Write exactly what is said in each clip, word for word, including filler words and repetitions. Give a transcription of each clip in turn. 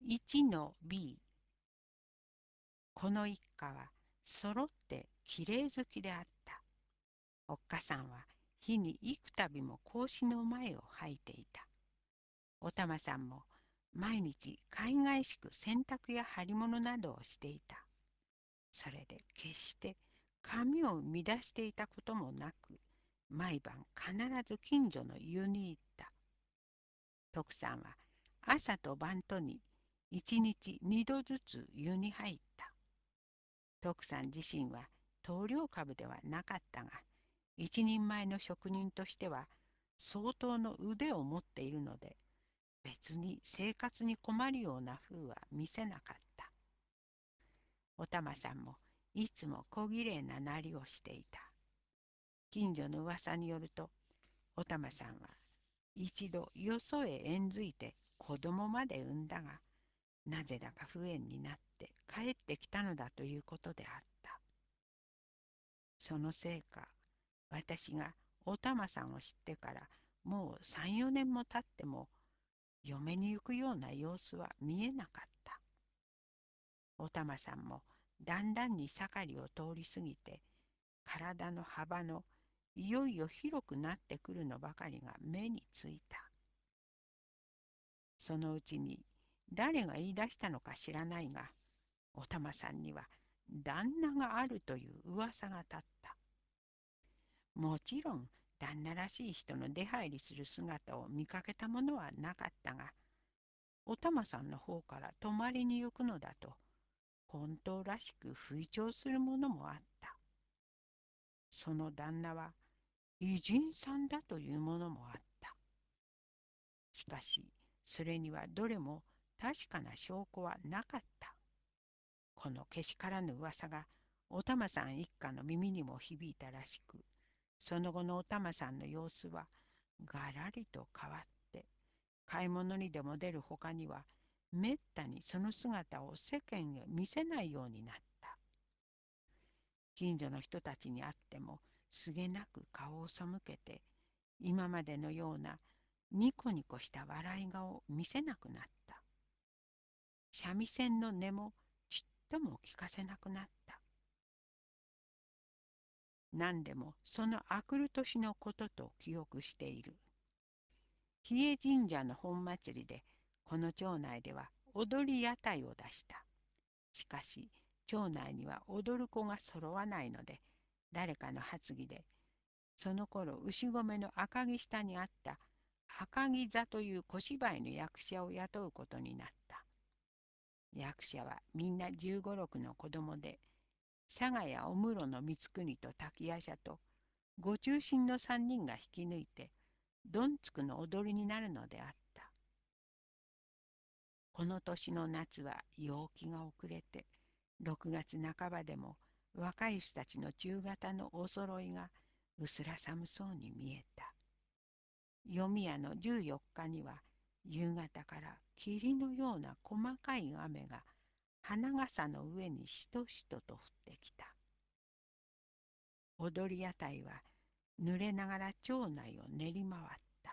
いちの ビー。この一家は揃ってきれい好きであった。おっかさんは日に幾度も格子の前を履いていた。おたまさんも毎日海外しく洗濯や張り物などをしていた。それで決して髪を乱していたこともなく、毎晩必ず近所の湯に行った。徳さんは朝と晩とに一日二度ずつ湯に入った。徳さん自身は棟梁株ではなかったが、一人前の職人としては相当の腕を持っているので、別に生活に困るような風は見せなかった。おたまさんもいつも小綺麗ななりをしていた。近所の噂によると、おたまさんは一度よそへ縁づいて子供まで産んだが、なぜだか不縁になって帰ってきたのだということであった。そのせいか、私がおたまさんを知ってからもう三、四年も経っても、嫁に行くような様子は見えなかった。おたまさんもだんだんに盛りを通り過ぎて、体の幅のいよいよ広くなってくるのばかりが目についた。そのうちに誰が言い出したのか知らないが、おたまさんには旦那があるという噂が立った。もちろん旦那らしい人の出入りする姿を見かけたものはなかったが、おたまさんの方から泊まりに行くのだと本当らしく吹聴するものもあった。その旦那は異人さんだというものもあった。しかしそれにはどれも確かな証拠はなかった。このけしからぬ噂がおたまさん一家の耳にも響いたらしく、その後のおたまさんの様子はがらりと変わって、買い物にでも出るほかにはめったにその姿を世間へ見せないようになった。近所の人たちに会ってもすげなく顔を背けて、今までのようなニコニコした笑い顔を見せなくなった。三味線の音もちっとも聞かせなくなった。何でもその明くる年のことと記憶している。比叡神社の本祭りで、この町内では踊り屋台を出した。しかし、町内には踊る子が揃わないので、誰かの発議で、その頃牛込の赤城下にあった赤城座という小芝居の役者を雇うことになった。役者はみんな十五六の子供で、佐賀やお室の光国と滝夜叉とご中心の三人が引き抜いて、どんつくの踊りになるのであった。この年の夏は陽気が遅れて、ろくがつなかばでも若い人たちの中型のお揃いがうすら寒そうに見えた。読み屋のじゅうよっかには夕方から霧のような細かい雨が花笠の上にしとしとと降ってきた。踊り屋台は濡れながら町内を練り回った。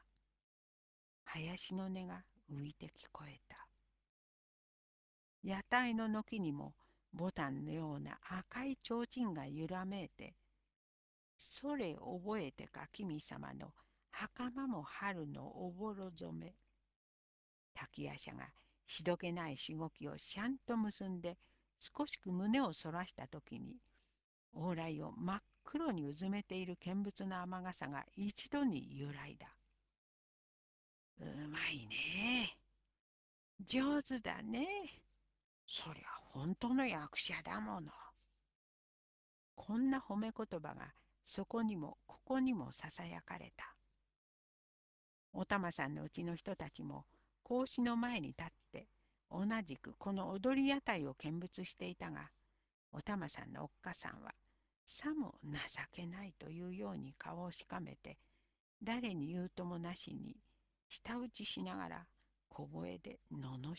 林の音が浮いて聞こえた。屋台の軒にもボタンのような赤い提灯が揺らめいて、それ覚えてか君様の袴も春のおぼろ染め。滝夜叉がしどけないしごきをしゃんと結んで少しく胸をそらしたときに、往来を真っ黒にうずめている見物の雨傘が一度に揺らいだ。うまいね。上手だね。そりゃ本当の役者だもの。こんな褒め言葉がそこにもここにもささやかれた。おたまさんのうちの人たちも格子の前に立って同じくこの踊り屋台を見物していたが、おたまさんのおっかさんはさも情けないというように顔をしかめて、誰に言うともなしに舌打ちしながら小声で罵った。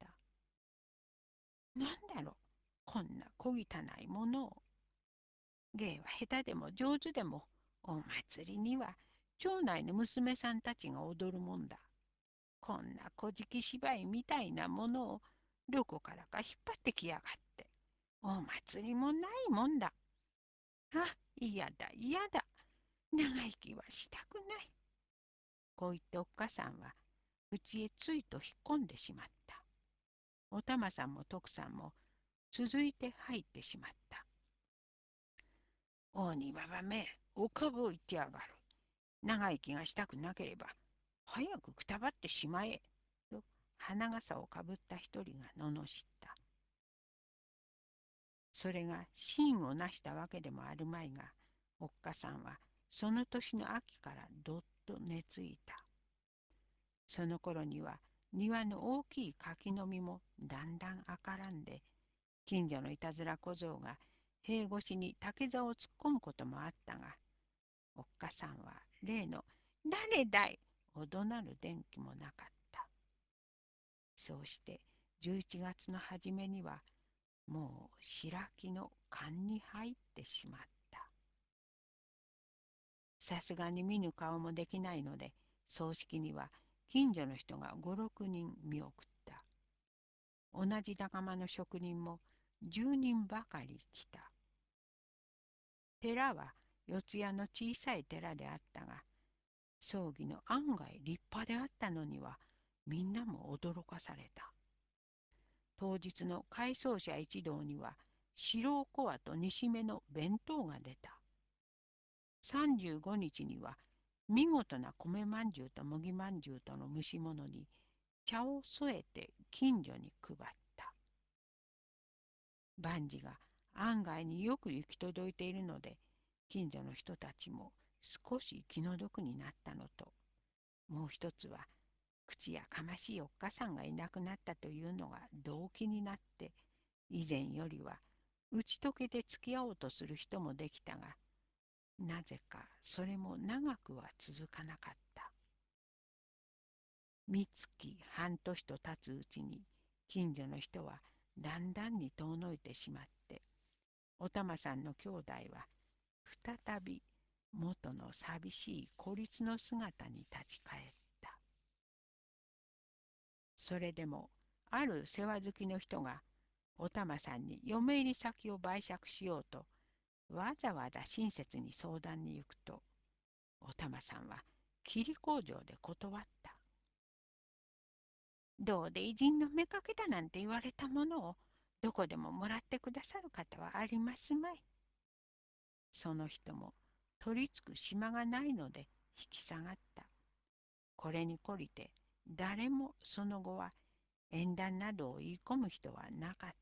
なんだろう、こんな小汚いものを。芸は下手でも上手でも、お祭りには町内の娘さんたちが踊るもんだ。こんな小じき芝居みたいなものをどこからか引っ張ってきやがって。お祭りもないもんだ。あ、嫌だ、嫌だ。長生きはしたくない。こう言っておっかさんは、家へついと引っ込んでしまった。お玉さんも徳さんも続いて入ってしまった。おにばばめ、お株を言ってやがる。長生きがしたくなければ、早くくたばってしまえ。と、花笠をかぶった一人が罵った。それが真をなしたわけでもあるまいが、おっかさんはその年の秋からどっと寝ついた。その頃には庭の大きい柿の実もだんだん赤らんで、近所のいたずら小僧が塀越しに竹竿を突っ込むこともあったが、おっかさんは例の「誰だい!」を怒鳴る電気もなかった。そうしてじゅういちがつの初めにはもう白木の勘に入ってしまった。さすがに見ぬ顔もできないので、葬式には近所の人が五六人見送った。同じ仲間の職人も十人ばかり来た。寺は四谷の小さい寺であったが、葬儀の案外立派であったのにはみんなも驚かされた。当日の回葬者一同には白子和と煮しめの弁当が出た。さんじゅうごにちには見事な米まんじゅうと麦まんじゅうとの蒸し物に茶を添えて近所に配った。万事が案外によく行き届いているので、近所の人たちも少し気の毒になったのと、もう一つは口やかましいおっかさんがいなくなったというのが動機になって、以前よりは打ち解けて付き合おうとする人もできたが、なぜかそれも長くは続かなかった。三月半年と経つうちに、近所の人はだんだんに遠のいてしまって、お玉さんの兄弟は再び元の寂しい孤立の姿に立ち返った。それでもある世話好きの人がお玉さんに嫁入り先を売借しようとわざわざ親切に相談に行くと、お玉さんは霧工場で断った。どうで偉人の妾だなんて言われたものをどこでももらってくださる方はありますまい。その人も取り付く島がないので引き下がった。これに懲りて誰もその後は縁談などを言い込む人はなかった。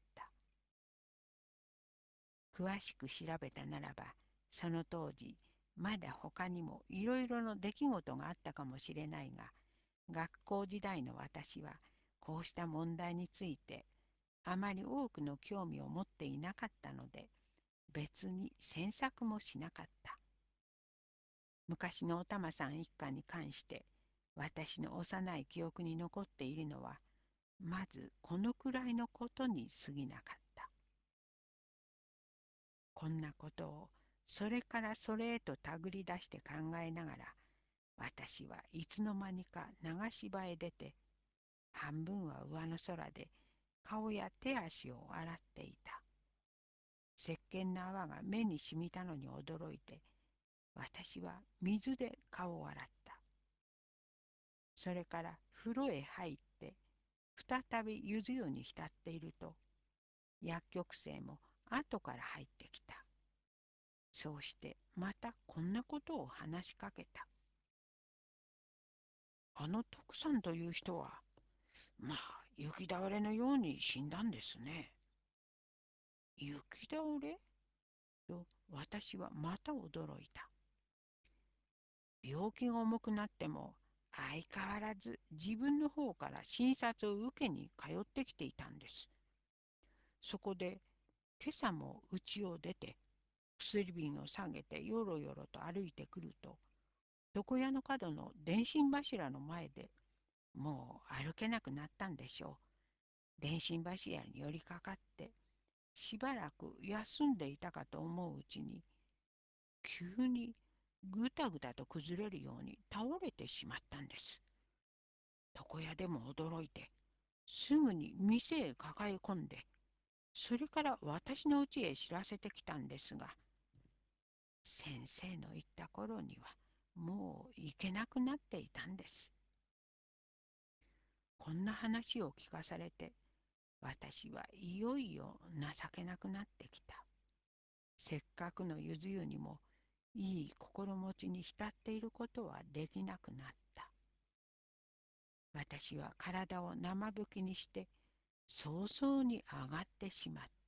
詳しく調べたならば、その当時まだ他にもいろいろの出来事があったかもしれないが、学校時代の私はこうした問題についてあまり多くの興味を持っていなかったので、別に詮索もしなかった。昔のお玉さん一家に関して私の幼い記憶に残っているのは、まずこのくらいのことに過ぎなかった。こんなことをそれからそれへと手繰り出して考えながら、私はいつの間にか流し場へ出て、半分は上の空で顔や手足を洗っていた。石鹸の泡が目に染みたのに驚いて、私は水で顔を洗った。それから風呂へ入って、再びゆず湯に浸っていると、薬局生も後から入ってきた。そうしてまたこんなことを話しかけた。あの徳さんという人は、まあ、雪倒れのように死んだんですね。雪倒れと私はまた驚いた。病気が重くなっても相変わらず自分の方から診察を受けに通ってきていたんです。そこで今朝も家を出て薬瓶を下げてよろよろと歩いてくると、床屋の角の電信柱の前でもう歩けなくなったんでしょう。電信柱に寄りかかってしばらく休んでいたかと思ううちに、急にぐたぐたと崩れるように倒れてしまったんです。床屋でも驚いて、 すぐに店へ抱え込んで、それから私の家へ知らせてきたんですが、先生の言った頃にはもう行けなくなっていたんです。こんな話を聞かされて、私はいよいよ情けなくなってきた。せっかくのゆず湯にもいい心持ちに浸っていることはできなくなった。私は体を生拭きにして早々に上がってしまった。